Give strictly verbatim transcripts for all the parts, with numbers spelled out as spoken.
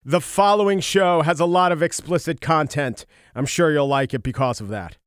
The following show has a lot of explicit content. I'm sure you'll like it because of that.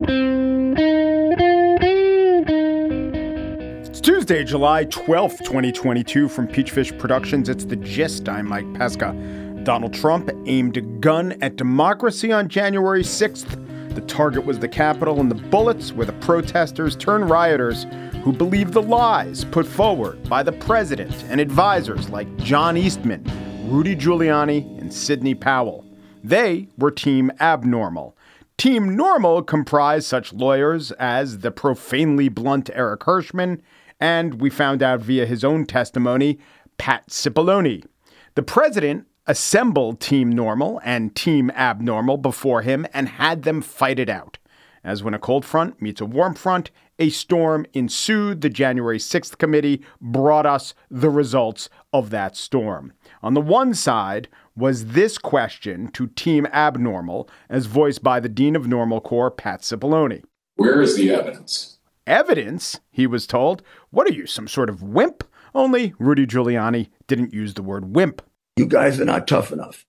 It's Tuesday, July twelfth, twenty twenty-two. From Peachfish Productions, it's The Gist. I'm Mike Pesca. Donald Trump aimed a gun at democracy on January sixth. The target was the Capitol, and the bullets were the protesters turned rioters who believed the lies put forward by the president and advisors like John Eastman, Rudy Giuliani, and Sidney Powell. They were Team Abnormal. Team Normal comprised such lawyers as the profanely blunt Eric Hirschman, and we found out via his own testimony, Pat Cipollone. The president assembled Team Normal and Team Abnormal before him and had them fight it out. As when a cold front meets a warm front, a storm ensued. The January sixth committee brought us the results of that storm. On the one side was this question to Team Abnormal, as voiced by the Dean of Normal Corps, Pat Cipollone. Where is the evidence? Evidence, he was told. What are you, some sort of wimp? Only Rudy Giuliani didn't use the word wimp. You guys are not tough enough.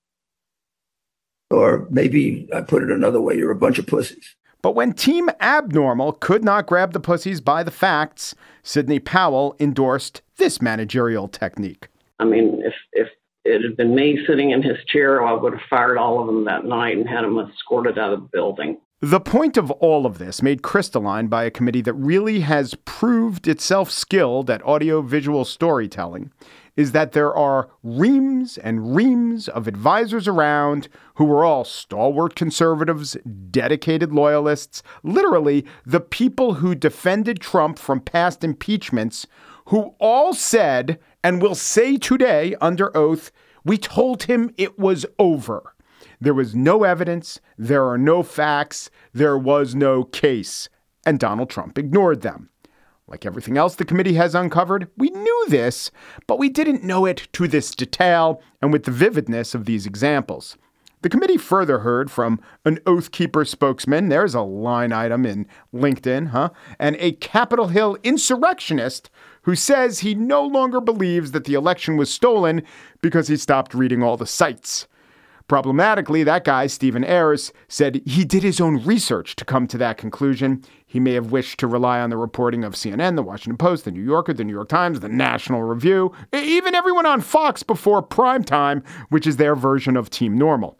Or maybe I put it another way, you're a bunch of pussies. But when Team Abnormal could not grab the pussies by the facts, Sidney Powell endorsed this managerial technique. I mean, if if it had been me sitting in his chair, I would have fired all of them that night and had them escorted out of the building. The point of all of this, made crystalline by a committee that really has proved itself skilled at audiovisual storytelling, is that there are reams and reams of advisors around who were all stalwart conservatives, dedicated loyalists, literally the people who defended Trump from past impeachments, who all said, and will say today under oath, we told him it was over. There was no evidence, there are no facts, there was no case, and Donald Trump ignored them. Like everything else the committee has uncovered, we knew this, but we didn't know it to this detail and with the vividness of these examples. The committee further heard from an Oath Keeper spokesman, there's a line item in LinkedIn, huh? And a Capitol Hill insurrectionist who says he no longer believes that the election was stolen because he stopped reading all the sites. Problematically, that guy, Stephen Ayers, said he did his own research to come to that conclusion. He may have wished to rely on the reporting of C N N, The Washington Post, The New Yorker, The New York Times, The National Review, even everyone on Fox before prime time, which is their version of Team Normal.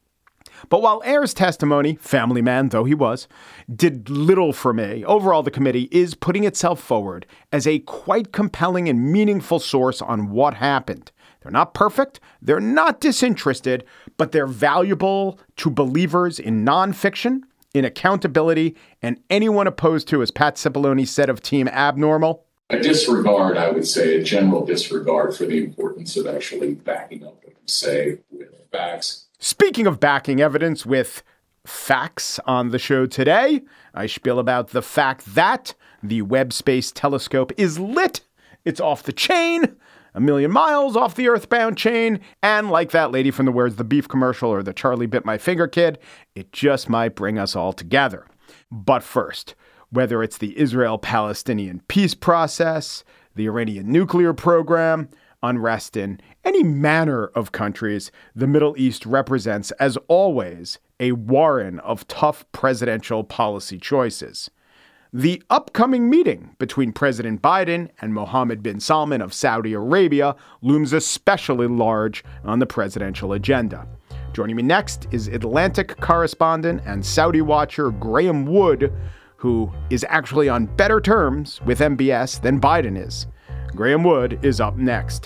But while Ayers' testimony, family man though he was, did little for me, overall the committee is putting itself forward as a quite compelling and meaningful source on what happened. They're not perfect, they're not disinterested, but they're valuable to believers in nonfiction, in accountability, and anyone opposed to, as Pat Cipollone said of Team Abnormal, A disregard, I would say, a general disregard for the importance of actually backing up what you say with facts. Speaking of backing evidence with facts on the show today, I spiel about the fact that the Webb Space Telescope is lit, it's off the chain, a million miles off the earthbound chain, and like that lady from the Where's the Beef commercial or the Charlie Bit My Finger kid, it just might bring us all together. But first, whether it's the Israel-Palestinian peace process, the Iranian nuclear program, unrest in any manner of countries, the Middle East represents, as always, a warren of tough presidential policy choices. The upcoming meeting between President Biden and Mohammed bin Salman of Saudi Arabia looms especially large on the presidential agenda. Joining me next is Atlantic correspondent and Saudi watcher Graham Wood, who is actually on better terms with M B S than Biden is. Graham Wood is up next.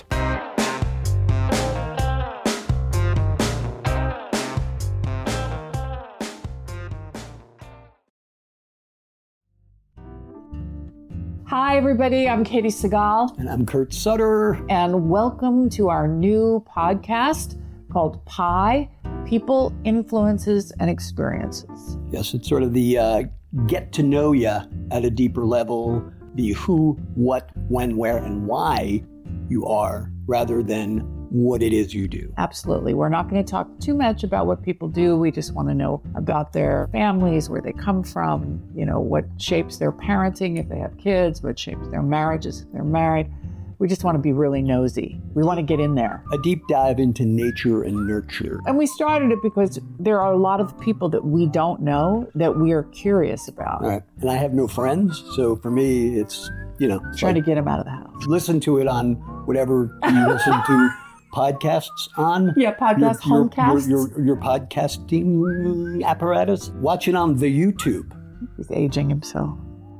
Hi, everybody. I'm Katie Segal. And I'm Kurt Sutter. And welcome to our new podcast called Pi, People, Influences, and Experiences. Yes, it's sort of the uh, get to know you at a deeper level, the who, what, when, where, and why you are, rather than what it is you do. Absolutely. We're not going to talk too much about what people do. We just want to know about their families, where they come from, you know, what shapes their parenting if they have kids, what shapes their marriages if they're married. We just want to be really nosy. We want to get in there. A deep dive into nature and nurture. And we started it because there are a lot of people that we don't know that we are curious about. Right. And I have no friends, so for me, it's, you know. Trying like, to get them out of the house. Listen to it on whatever you listen to podcasts on. Yeah, podcast, your, your, homecasts. Your, your, your podcasting apparatus. Watch it on the YouTube. He's aging himself.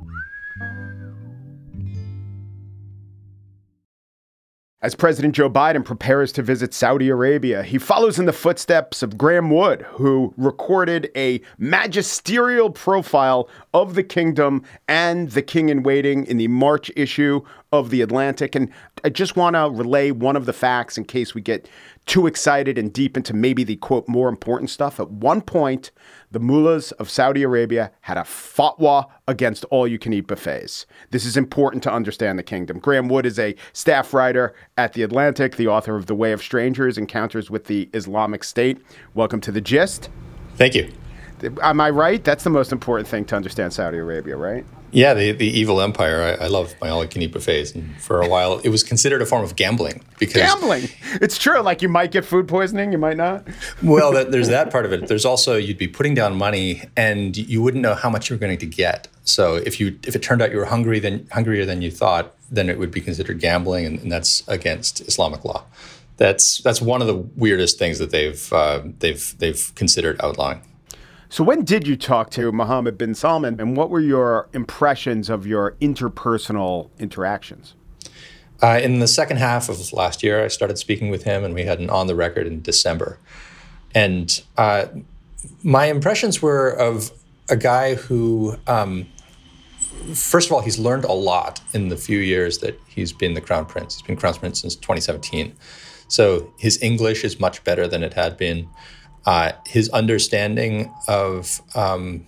As President Joe Biden prepares to visit Saudi Arabia, he follows in the footsteps of Graham Wood, who recorded a magisterial profile of the kingdom and the king in waiting in the March issue of The Atlantic. And I just want to relay one of the facts in case we get too excited and deep into maybe the, quote, more important stuff. At one point, the mullahs of Saudi Arabia had a fatwa against all-you-can-eat buffets. This is important to understand the kingdom. Graham Wood is a staff writer at The Atlantic, the author of The Way of Strangers, Encounters with the Islamic State. Welcome to The Gist. Thank you. Am I right? That's the most important thing to understand Saudi Arabia, right? Yeah, the, the evil empire. I, I love my all-you-can-eat buffets. And for a while, it was considered a form of gambling. Because Gambling? It's true. Like, you might get food poisoning, you might not. Well, that, there's that part of it. There's also, you'd be putting down money, and you wouldn't know how much you were going to get. So if you if it turned out you were hungry, then hungrier than you thought, then it would be considered gambling, and, and that's against Islamic law. That's that's one of the weirdest things that they've uh, they've they've considered outlawing. So when did you talk to Mohammed bin Salman, and what were your impressions of your interpersonal interactions? Uh, in the second half of last year, I started speaking with him, and we had an on the record in December. And uh, my impressions were of a guy who, um, first of all, he's learned a lot in the few years that he's been the Crown Prince. He's been Crown Prince since twenty seventeen. So his English is much better than it had been. Uh, his understanding of um,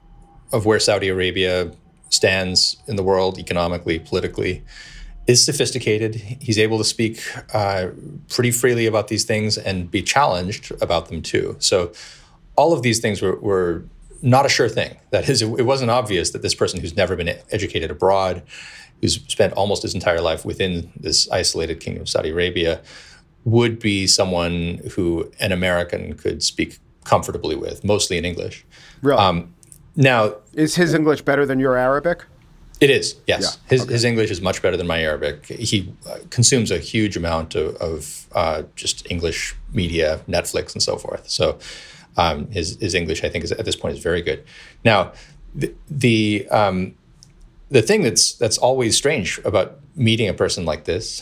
of where Saudi Arabia stands in the world economically, politically, is sophisticated. He's able to speak uh, pretty freely about these things and be challenged about them too. So all of these things were, were not a sure thing. That is, it wasn't obvious that this person who's never been educated abroad, who's spent almost his entire life within this isolated kingdom of Saudi Arabia, would be someone who an American could speak comfortably with, mostly in English. Really? Um, now, is his English better than your Arabic? It is, yes. Yeah. His, Okay. his English is much better than my Arabic. He uh, consumes a huge amount of, of uh, just English media, Netflix, and so forth. So um, his his English, I think, is at this point is very good. Now, the the, um, the thing that's that's always strange about meeting a person like this,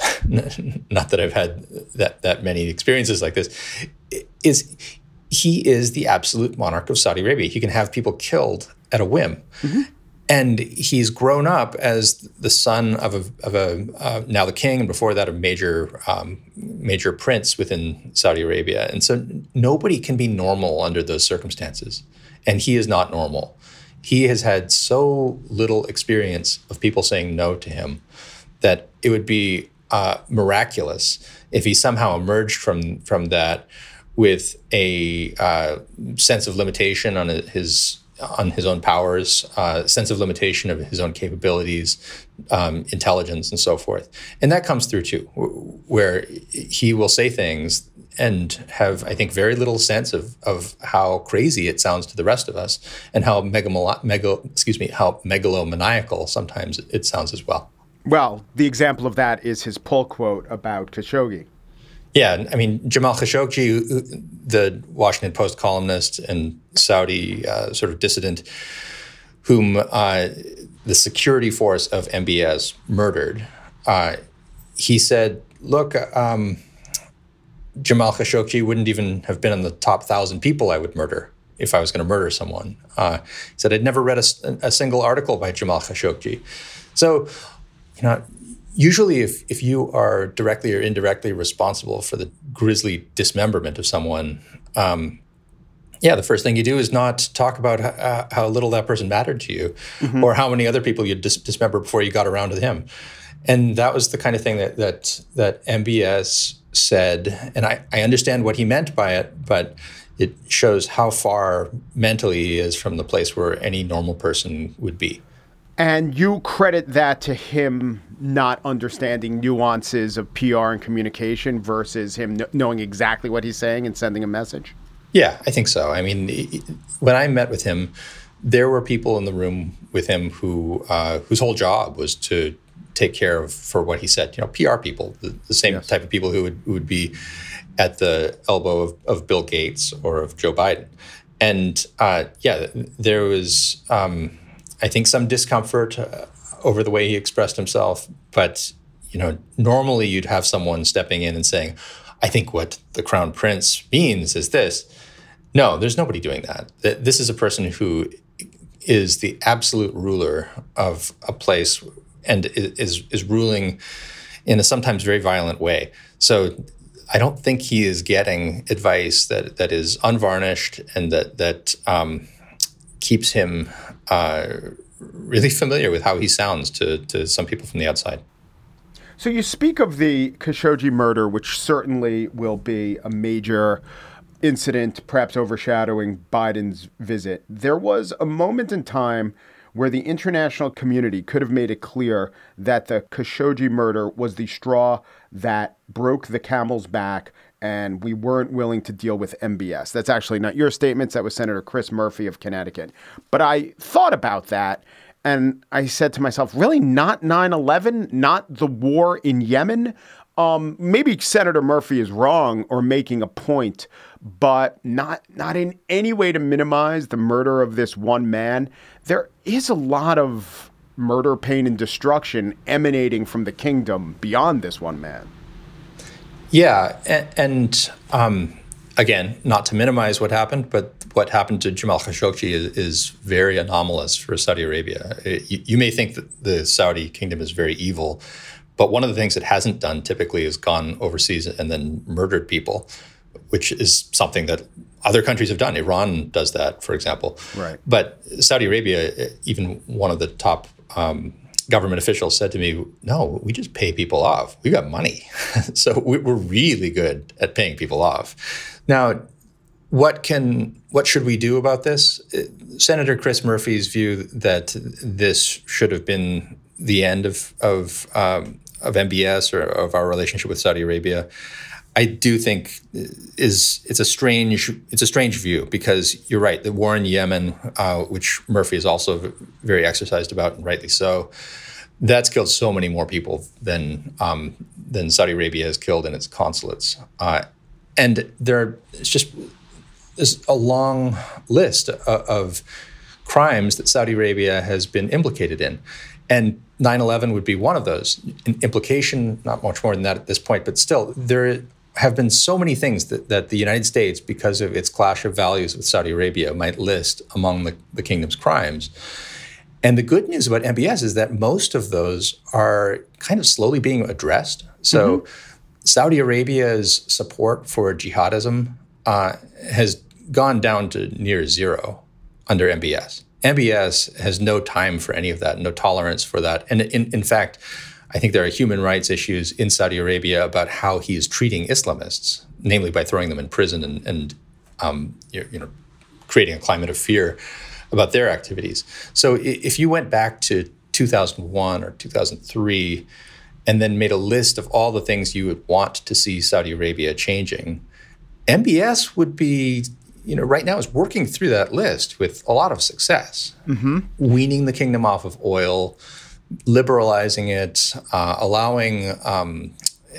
not that I've had that that many experiences like this, is he is the absolute monarch of Saudi Arabia. He can have people killed at a whim. Mm-hmm. And he's grown up as the son of a, of a uh, now the king, and before that a major um, major prince within Saudi Arabia. And so nobody can be normal under those circumstances. And he is not normal. He has had so little experience of people saying no to him that it would be uh, miraculous if he somehow emerged from from that with a uh, sense of limitation on his on his own powers, uh, sense of limitation of his own capabilities, um, intelligence, and so forth. And that comes through too, where he will say things and have, I think, very little sense of of how crazy it sounds to the rest of us, and how megamolo- megal- excuse me, how megalomaniacal sometimes it sounds as well. Well, the example of that is his pull quote about Khashoggi. Yeah, I mean, Jamal Khashoggi, the Washington Post columnist and Saudi uh, sort of dissident, whom uh, the security force of M B S murdered, uh, he said, look, um, Jamal Khashoggi wouldn't even have been in the top thousand people I would murder if I was going to murder someone. Uh, he said, I'd never read a, a single article by Jamal Khashoggi. So, you know, usually if, if you are directly or indirectly responsible for the grisly dismemberment of someone, um, yeah, the first thing you do is not talk about how, how little that person mattered to you, mm-hmm. or how many other people you dis- dismember before you got around to him. And that was the kind of thing that that, that M B S said, and I, I understand what he meant by it, but it shows how far mentally he is from the place where any normal person would be. And you credit that to him not understanding nuances of P R and communication versus him kn- knowing exactly what he's saying and sending a message? Yeah, I think so. I mean, when I met with him, there were people in the room with him who uh, whose whole job was to take care of, for what he said, you know, P R people, the, the same yes. type of people who would, who would be at the elbow of, of Bill Gates or of Joe Biden. And uh, yeah, there was, um, I think, some discomfort uh, over the way he expressed himself. But, you know, normally you'd have someone stepping in and saying, I think what the Crown Prince means is this. No, there's nobody doing that. This is a person who is the absolute ruler of a place and is is ruling in a sometimes very violent way. So I don't think he is getting advice that that is unvarnished and that that um, keeps him uh, really familiar with how he sounds to to some people from the outside. So you speak of the Khashoggi murder, which certainly will be a major incident, perhaps overshadowing Biden's visit. There was a moment in time where the international community could have made it clear that the Khashoggi murder was the straw that broke the camel's back, and we weren't willing to deal with M B S. That's actually not your statements. That was Senator Chris Murphy of Connecticut. But I thought about that, and I said to myself, really, not nine eleven, not the war in Yemen? Um, maybe Senator Murphy is wrong or making a point, but not not in any way to minimize the murder of this one man. There is a lot of murder, pain, and destruction emanating from the kingdom beyond this one man. Yeah, and, and um, again, not to minimize what happened, but what happened to Jamal Khashoggi is, is very anomalous for Saudi Arabia. It, you, you may think that the Saudi kingdom is very evil, but one of the things it hasn't done typically is gone overseas and then murdered people, which is something that other countries have done. Iran does that, for example. Right. But Saudi Arabia, even one of the top um, government officials said to me, no, we just pay people off. We got money. So we're really good at paying people off. Now, what can what should we do about this? Senator Chris Murphy's view that this should have been the end of of um, of M B S or of our relationship with Saudi Arabia, I do think is it's a strange it's a strange view, because you're right. The war in Yemen, uh, which Murphy is also very exercised about, and rightly so, that's killed so many more people than um, than Saudi Arabia has killed in its consulates, uh, and there it's just there's a long list of, of crimes that Saudi Arabia has been implicated in. And nine eleven would be one of those. In implication, not much more than that at this point, but still, there have been so many things that, that the United States, because of its clash of values with Saudi Arabia, might list among the, the kingdom's crimes. And the good news about M B S is that most of those are kind of slowly being addressed. So mm-hmm. Saudi Arabia's support for jihadism uh, has gone down to near zero under M B S. M B S has no time for any of that, no tolerance for that. And in, in fact, I think there are human rights issues in Saudi Arabia about how he is treating Islamists, namely by throwing them in prison and, and um, you know, creating a climate of fear about their activities. So if you went back to two thousand one or two thousand three and then made a list of all the things you would want to see Saudi Arabia changing, M B S would be, you know, right now is working through that list with a lot of success, mm-hmm. weaning the kingdom off of oil, liberalizing it, uh, allowing um,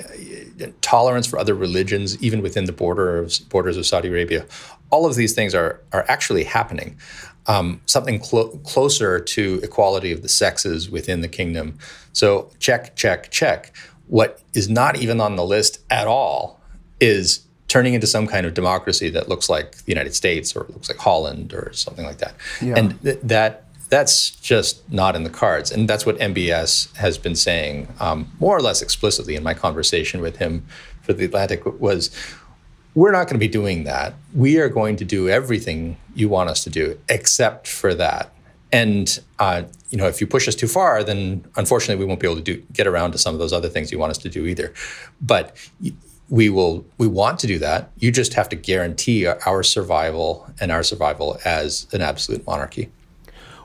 tolerance for other religions, even within the border of, borders of Saudi Arabia. All of these things are are actually happening. Um, something clo- closer to equality of the sexes within the kingdom. So check, check, check. What is not even on the list at all is turning into some kind of democracy that looks like the United States or looks like Holland or something like that. Yeah. And th- that that's just not in the cards. And that's what M B S has been saying um, more or less explicitly in my conversation with him for The Atlantic was, we're not going to be doing that. We are going to do everything you want us to do except for that. And uh, you know, if you push us too far, then unfortunately we won't be able to do, get around to some of those other things you want us to do either. But we will. We want to do that. You just have to guarantee our survival and our survival as an absolute monarchy.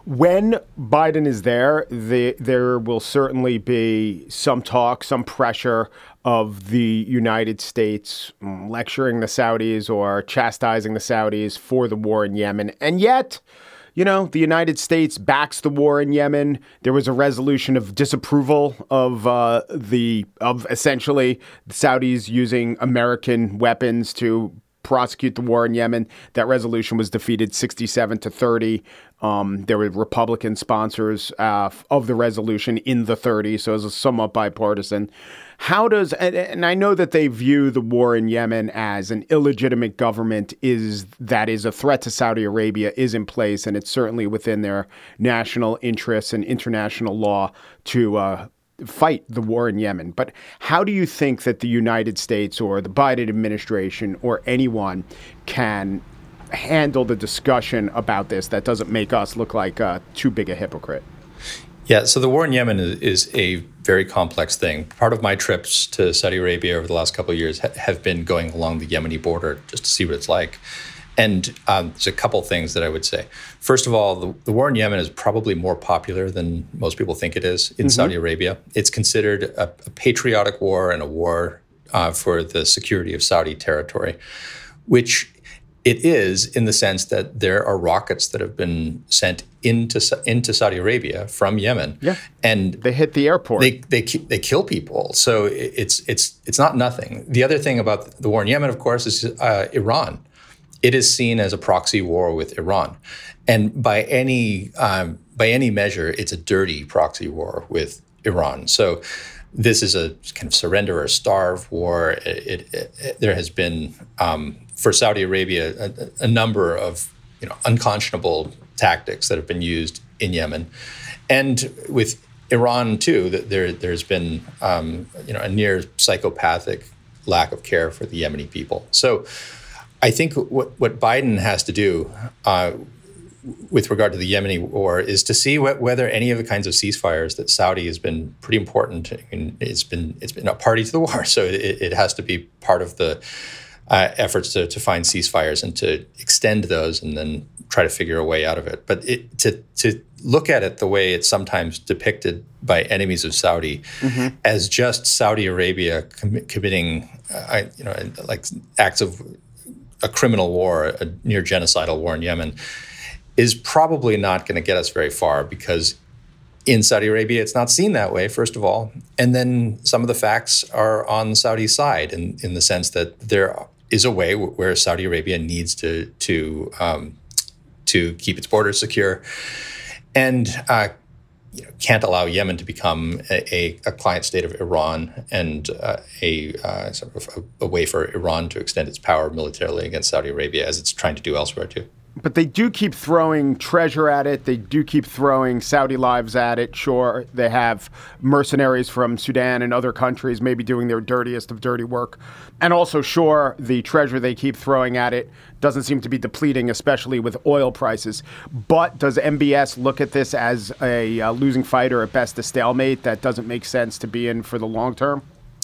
When Biden is there, the, there will certainly be some talk, some pressure of the United States lecturing the Saudis or chastising the Saudis for the war in Yemen. And yet, you know, the United States backs the war in Yemen. There was a resolution of disapproval of uh, the of essentially the Saudis using American weapons to prosecute the war in Yemen. That resolution was defeated sixty-seven to thirty. Um, there were Republican sponsors uh, of the resolution in the thirties, so it was somewhat bipartisan. How does, and, and I know that they view the war in Yemen as an illegitimate government is that is a threat to Saudi Arabia is in place, and it's certainly within their national interests and international law to uh, fight the war in Yemen. But how do you think that the United States or the Biden administration or anyone can handle the discussion about this that doesn't make us look like uh, too big a hypocrite? Yeah, so the war in Yemen is, is a very complex thing. Part of my trips to Saudi Arabia over the last couple of years ha- have been going along the Yemeni border just to see what it's like. And um, there's a couple things that I would say. First of all, the, the war in Yemen is probably more popular than most people think it is in mm-hmm. Saudi Arabia. It's considered a, a patriotic war and a war uh, for the security of Saudi territory, which it is in the sense that there are rockets that have been sent into into Saudi Arabia from Yemen, yeah, and they hit the airport. They they they kill people. So it's it's it's not nothing. The other thing about the war in Yemen, of course, is uh, Iran. It is seen as a proxy war with Iran, and by any um, by any measure, it's a dirty proxy war with Iran. So this is a kind of surrender or starve war. It, it, it, there has been um, for Saudi Arabia a, a number of you know unconscionable tactics that have been used in Yemen, and with Iran too. That there there's been um, you know a near psychopathic lack of care for the Yemeni people. So I think what what Biden has to do uh, with regard to the Yemeni war is to see wh- whether any of the kinds of ceasefires that Saudi has been pretty important and it's been it's been a party to the war, so it, it has to be part of the uh, efforts to, to find ceasefires and to extend those and then try to figure a way out of it. But it, to to look at it the way it's sometimes depicted by enemies of Saudi mm-hmm. as just Saudi Arabia com- committing uh, you know like acts of a criminal war, a near genocidal war in Yemen, is probably not going to get us very far because in Saudi Arabia, it's not seen that way, first of all. And then some of the facts are on Saudi's side in, in the sense that there is a way where Saudi Arabia needs to to um, to keep its borders secure and uh, you know, can't allow Yemen to become a, a, a client state of Iran and uh, a uh, sort of a, a way for Iran to extend its power militarily against Saudi Arabia as it's trying to do elsewhere too. But they do keep throwing treasure at it. They do keep throwing Saudi lives at it. Sure, they have mercenaries from Sudan and other countries maybe doing their dirtiest of dirty work. And also, sure, the treasure they keep throwing at it doesn't seem to be depleting, especially with oil prices. But does M B S look at this as a uh, losing fight or at best a stalemate that doesn't make sense to be in for the long term?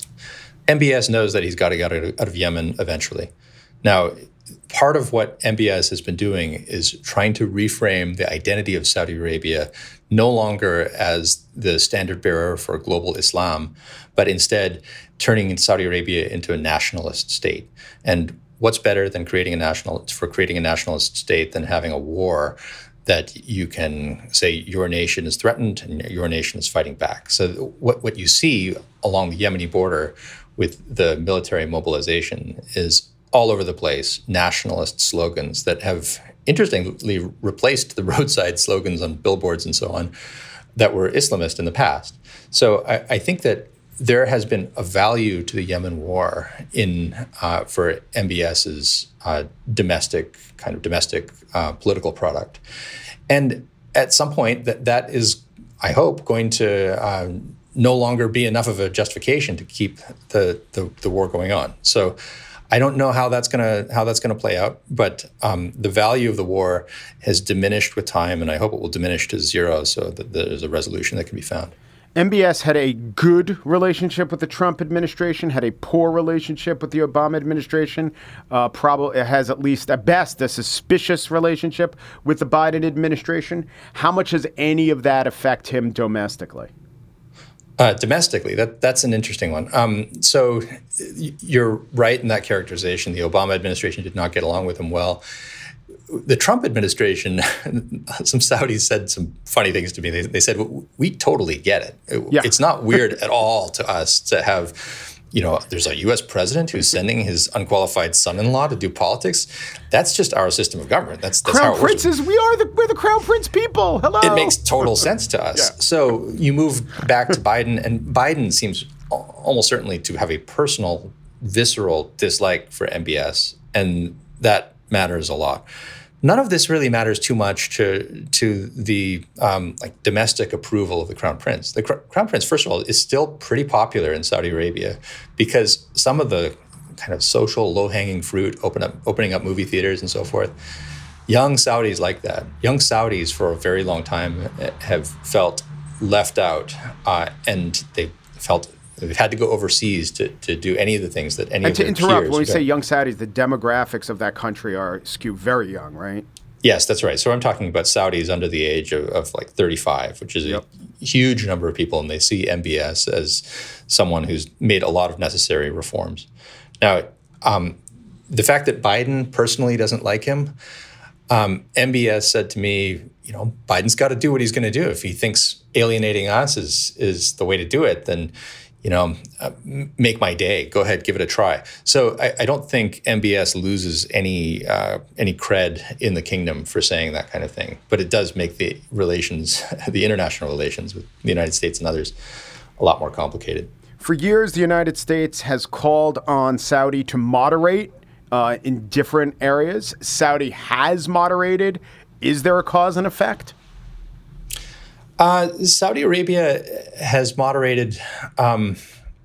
M B S knows that he's got to get out of Yemen eventually. Now, part of what M B S has been doing is trying to reframe the identity of Saudi Arabia no longer as the standard bearer for global Islam, but instead turning Saudi Arabia into a nationalist state. And what's better than creating a national for creating a nationalist state than having a war that you can say your nation is threatened and your nation is fighting back. So what, what you see along the Yemeni border with the military mobilization is all over the place, nationalist slogans that have interestingly replaced the roadside slogans on billboards and so on that were Islamist in the past. So I, I think that there has been a value to the Yemen war in uh, for M B S's uh, domestic kind of domestic uh, political product, and at some point that that is, I hope, going to uh, no longer be enough of a justification to keep the the, the war going on. So I don't know how that's gonna how that's gonna play out, but um, the value of the war has diminished with time, and I hope it will diminish to zero so that there's a resolution that can be found. M B S had a good relationship with the Trump administration, had a poor relationship with the Obama administration, uh, probably has at least at best a suspicious relationship with the Biden administration. How much does any of that affect him domestically? Uh, domestically, that that's an interesting one. Um, so you're right in that characterization. The Obama administration did not get along with him well. The Trump administration, some Saudis said some funny things to me. They, they said, we totally get it. Yeah. It's not weird at all to us to have, you know, there's a U S president who's sending his unqualified son-in-law to do politics. That's just our system of government. That's, that's Crown how it works. princes, we are the, we're the Crown Prince people. Hello. It makes total sense to us. Yeah. So you move back to Biden, and Biden seems almost certainly to have a personal, visceral dislike for M B S, and that matters a lot. None of this really matters too much to to the um, like domestic approval of the Crown Prince. The Cr- Crown Prince, first of all, is still pretty popular in Saudi Arabia because some of the kind of social low-hanging fruit, open up, opening up movie theaters and so forth, young Saudis like that. Young Saudis for a very long time have felt left out, uh, and they felt they've had to go overseas to, to do any of the things that any and of to their interrupt, peers when we go. say young Saudis, the demographics of that country are skewed very young, right? Yes, that's right. So I'm talking about Saudis under the age of, of like thirty-five, which is Yep. a huge number of people, and they see M B S as someone who's made a lot of necessary reforms. Now, um, the fact that Biden personally doesn't like him, um, M B S said to me, you know, Biden's got to do what he's going to do. If he thinks alienating us is is the way to do it, then you know, uh, make my day. Go ahead, give it a try. So I, I don't think M B S loses any uh, any cred in the kingdom for saying that kind of thing. But it does make the relations, the international relations with the United States and others, a lot more complicated. For years, the United States has called on Saudi to moderate uh, in different areas. Saudi has moderated. Is there a cause and effect? Uh, Saudi Arabia has moderated, um,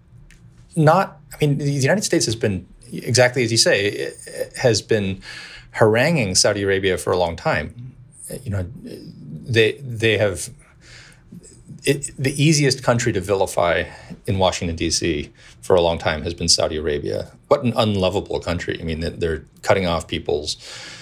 not, I mean, the United States has been, exactly as you say, has been haranguing Saudi Arabia for a long time. You know, they they have, it, the easiest country to vilify in Washington, D C for a long time has been Saudi Arabia. What an unlovable country. I mean, they're cutting off people's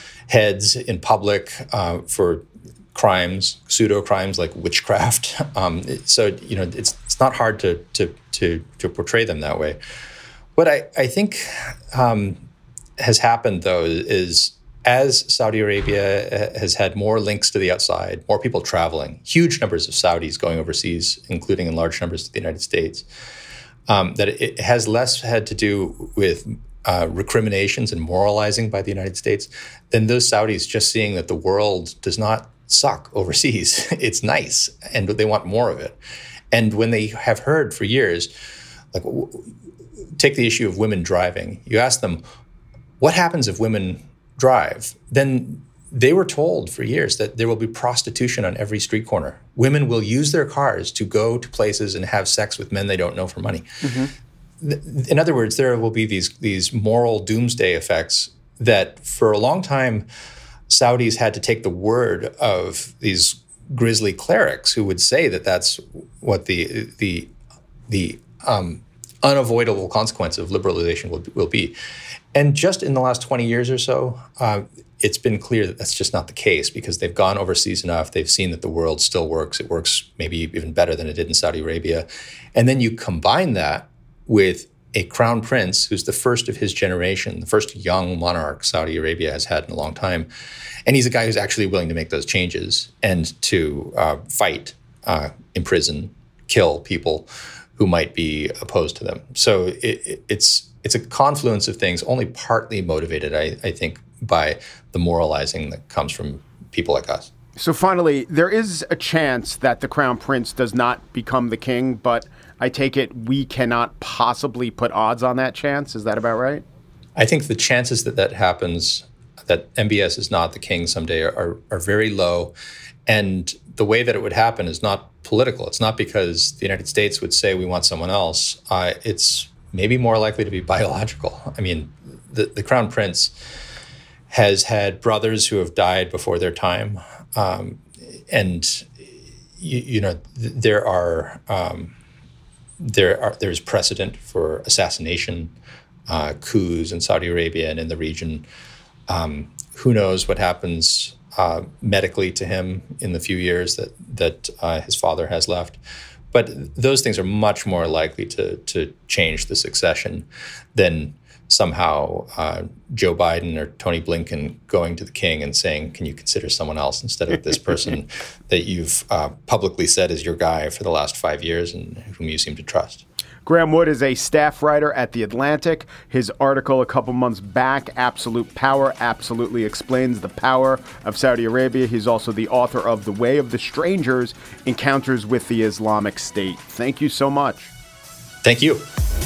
heads in public uh, for crimes, pseudo crimes like witchcraft. Um, so you know, it's it's not hard to to to to portray them that way. What I I think um, has happened though is as Saudi Arabia has had more links to the outside, more people traveling, huge numbers of Saudis going overseas, including in large numbers to the United States, um, that it has less had to do with uh, recriminations and moralizing by the United States than those Saudis just seeing that the world does not suck overseas. It's nice, and they want more of it. And when they have heard for years, like take the issue of women driving, you ask them, what happens if women drive? Then they were told for years that there will be prostitution on every street corner. Women will use their cars to go to places and have sex with men they don't know for money. Mm-hmm. In other words, there will be these, these moral doomsday effects that for a long time, Saudis had to take the word of these grisly clerics who would say that that's what the the the um, unavoidable consequence of liberalization will, will be. And just in the last twenty years or so, uh, it's been clear that that's just not the case because they've gone overseas enough. They've seen that the world still works. It works maybe even better than it did in Saudi Arabia. And then you combine that with a crown prince who's the first of his generation, the first young monarch Saudi Arabia has had in a long time. And he's a guy who's actually willing to make those changes and to uh, fight, uh, imprison, kill people who might be opposed to them. So it, it, it's it's a confluence of things, only partly motivated, I, I think, by the moralizing that comes from people like us. So finally, there is a chance that the crown prince does not become the king, but I take it we cannot possibly put odds on that chance. Is that about right? I think the chances that that happens, that M B S is not the king someday, are, are very low. And the way that it would happen is not political. It's not because the United States would say we want someone else. Uh, it's maybe more likely to be biological. I mean, the, the crown prince has had brothers who have died before their time. Um, and you, you know, th- there are um, there are there's precedent for assassination, uh, coups in Saudi Arabia and in the region. Um, who knows what happens uh, medically to him in the few years that that uh, his father has left? But those things are much more likely to to change the succession than somehow uh, Joe Biden or Tony Blinken going to the king and saying, can you consider someone else instead of this person that you've uh, publicly said is your guy for the last five years and whom you seem to trust? Graham Wood is a staff writer at The Atlantic. His article a couple months back, Absolute Power, absolutely explains the power of Saudi Arabia. He's also the author of The Way of the Strangers, Encounters with the Islamic State. Thank you so much. Thank you.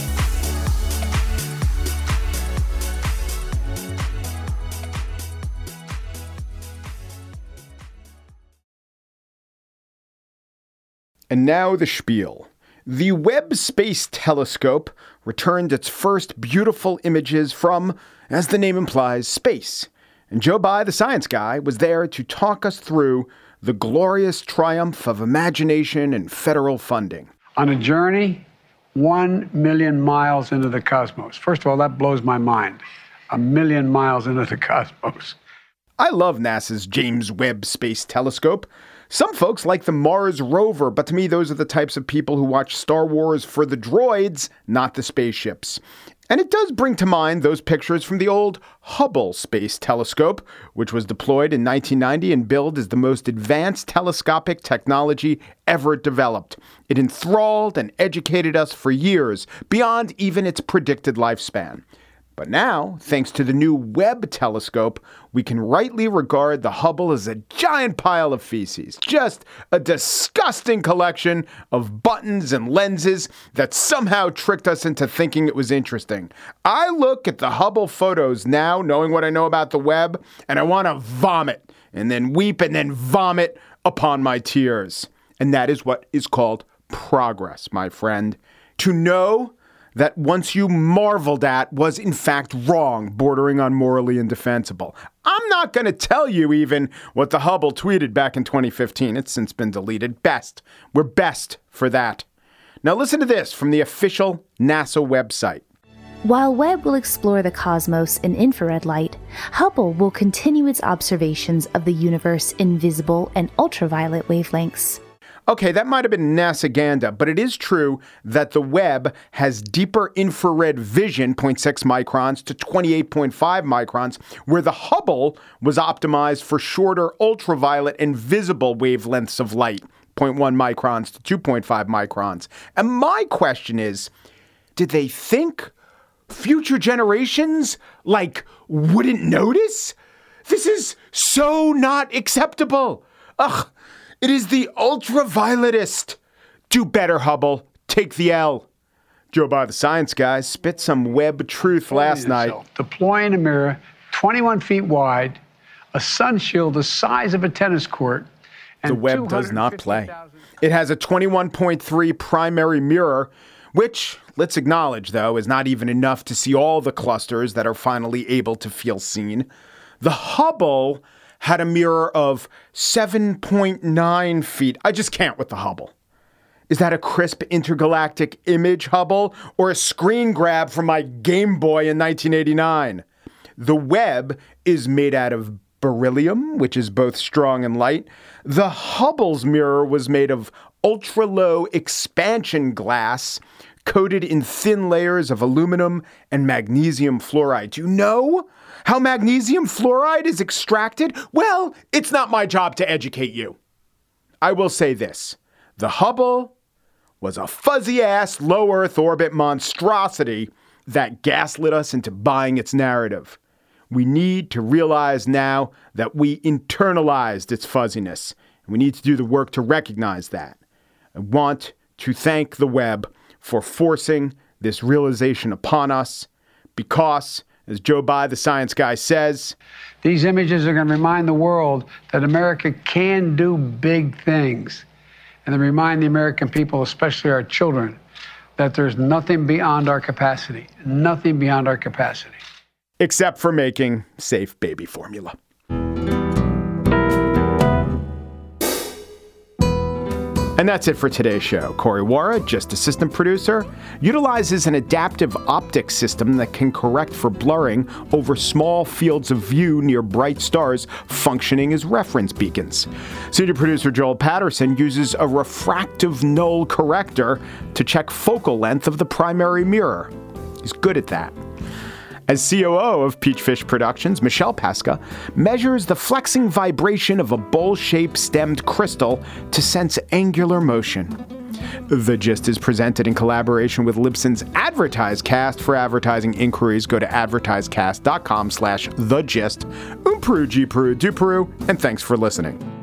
And now the spiel. The Webb Space Telescope returned its first beautiful images from, as the name implies, space. And Joe Bye, the science guy, was there to talk us through the glorious triumph of imagination and federal funding. On a journey one million miles into the cosmos. First of all, that blows my mind. A million miles into the cosmos. I love NASA's James Webb Space Telescope. Some folks like the Mars rover, but to me, those are the types of people who watch Star Wars for the droids, not the spaceships. And it does bring to mind those pictures from the old Hubble Space Telescope, which was deployed in nineteen ninety and billed as the most advanced telescopic technology ever developed. It enthralled and educated us for years, beyond even its predicted lifespan. But now, thanks to the new Webb telescope, we can rightly regard the Hubble as a giant pile of feces, just a disgusting collection of buttons and lenses that somehow tricked us into thinking it was interesting. I look at the Hubble photos now, knowing what I know about the Webb, and I want to vomit, and then weep, and then vomit upon my tears. And that is what is called progress, my friend. To know that once you marveled at was in fact wrong, bordering on morally indefensible. I'm not going to tell you even what the Hubble tweeted back in twenty fifteen. It's since been deleted. Best. We're best for that. Now listen to this from the official NASA website. While Webb will explore the cosmos in infrared light, Hubble will continue its observations of the universe in visible and ultraviolet wavelengths. Okay, that might have been NASA-ganda, but it is true that the Webb has deeper infrared vision, zero point six microns to twenty-eight point five microns, where the Hubble was optimized for shorter ultraviolet and visible wavelengths of light, zero point one microns to two point five microns. And my question is, did they think future generations, like, wouldn't notice? This is so not acceptable. Ugh. It is the ultravioletist. Do better, Hubble. Take the L. Joe Bye, the science guy, spit some Webb truth last night. Deploying a mirror twenty-one feet wide, a sun shield the size of a tennis court. And the Webb does not play. It has a twenty-one point three primary mirror, which, let's acknowledge, though, is not even enough to see all the clusters that are finally able to feel seen. The Hubble had a mirror of seven point nine feet. I just can't with the Hubble. Is that a crisp intergalactic image, Hubble, or a screen grab from my Game Boy in nineteen eighty-nine? The Webb is made out of beryllium, which is both strong and light. The Hubble's mirror was made of ultra-low expansion glass coated in thin layers of aluminum and magnesium fluoride. Do you know how magnesium fluoride is extracted? Well, it's not my job to educate you. I will say this. The Hubble was a fuzzy-ass low-Earth orbit monstrosity that gaslit us into buying its narrative. We need to realize now that we internalized its fuzziness. And we need to do the work to recognize that. I want to thank the Webb for forcing this realization upon us because, as Joe Bye, the science guy, says, these images are going to remind the world that America can do big things. And they remind the American people, especially our children, that there's nothing beyond our capacity, nothing beyond our capacity. Except for making safe baby formula. And that's it for today's show. Corey Wara, just assistant producer, utilizes an adaptive optics system that can correct for blurring over small fields of view near bright stars functioning as reference beacons. Senior producer Joel Patterson uses a refractive null corrector to check focal length of the primary mirror. He's good at that. As C O O of Peachfish Productions, Michelle Pesca measures the flexing vibration of a bowl-shaped stemmed crystal to sense angular motion. The Gist is presented in collaboration with Libsyn's AdvertiseCast. For advertising inquiries, go to advertisecast.com slash the gist. Um Peru, G Peru, Du Peru, and thanks for listening.